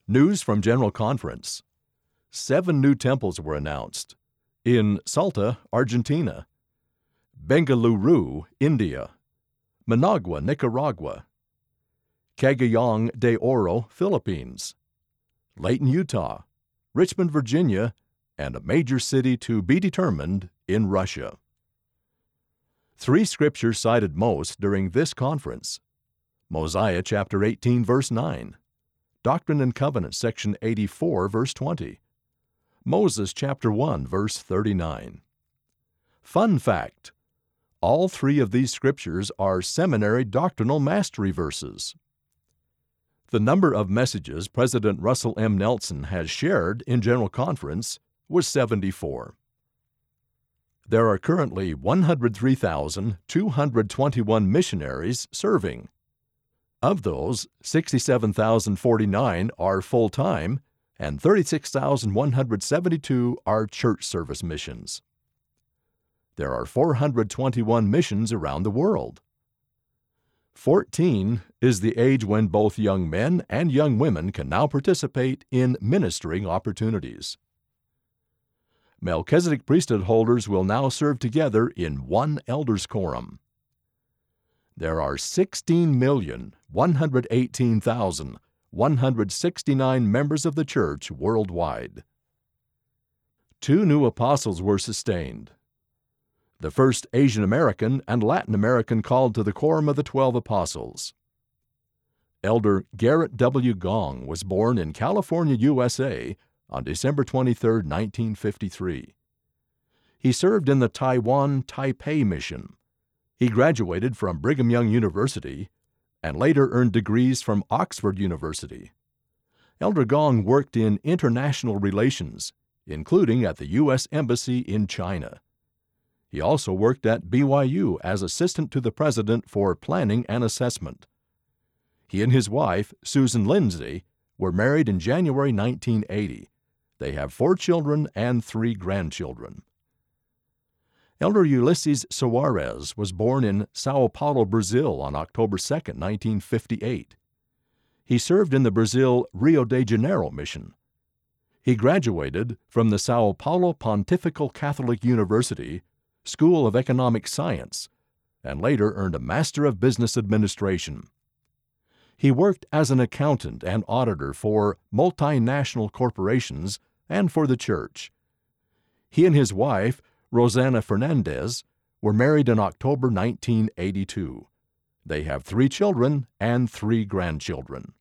News from General Conference. 7 new temples were announced in Salta, Argentina; Bengaluru, India; Managua, Nicaragua; Cagayan de Oro, Philippines; Layton, Utah; Richmond, Virginia; and a major city to be determined in Russia. 3 scriptures cited most during this conference: Mosiah chapter 18, verse 9; Doctrine and Covenants, section 84, verse 20; Moses chapter 1, verse 39. Fun fact: all 3 of these scriptures are seminary doctrinal mastery verses. The number of messages President Russell M. Nelson has shared in General Conference was 74. There are currently 103,221 missionaries serving. Of those, 67,049 are full-time and 36,172 are church service missions. There are 421 missions around the world. 14 is the age when both young men and young women can now participate in ministering opportunities. Melchizedek priesthood holders will now serve together in one elders' quorum. There are 16,118,169 members of the church worldwide. 2 new apostles were sustained. The first Asian American and Latin American called to the quorum of the 12 apostles. Elder Garrett W. Gong was born in California, USA, on December 23, 1953. He served in the Taiwan Taipei Mission. He graduated from Brigham Young University and later earned degrees from Oxford University. Elder Gong worked in international relations, including at the U.S. Embassy in China. He also worked at BYU as assistant to the president for planning and assessment. He and his wife, Susan Lindsay, were married in January 1980. They have 4 children and 3 grandchildren. Elder Ulysses Soares was born in Sao Paulo, Brazil on October 2, 1958. He served in the Brazil Rio de Janeiro mission. He graduated from the Sao Paulo Pontifical Catholic University School of Economic Science and later earned a Master of Business Administration. He worked as an accountant and auditor for multinational corporations and for the church. He and his wife, Rosanna Fernandez, were married in October 1982. They have 3 children and 3 grandchildren.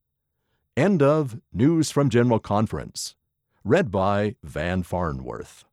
End of News from General Conference. Read by Van Farnworth.